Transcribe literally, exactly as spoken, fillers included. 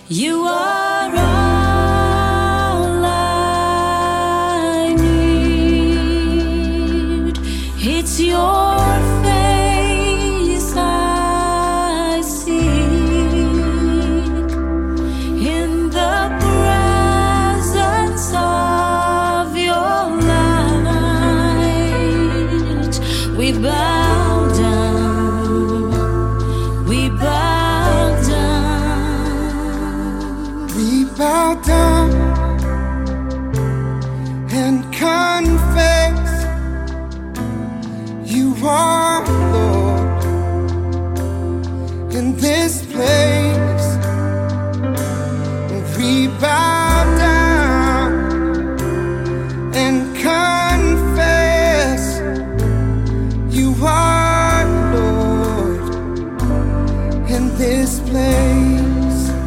You are all I need. It's your face I seek. In the presence of your light, we bow down, we bow down. We bow down.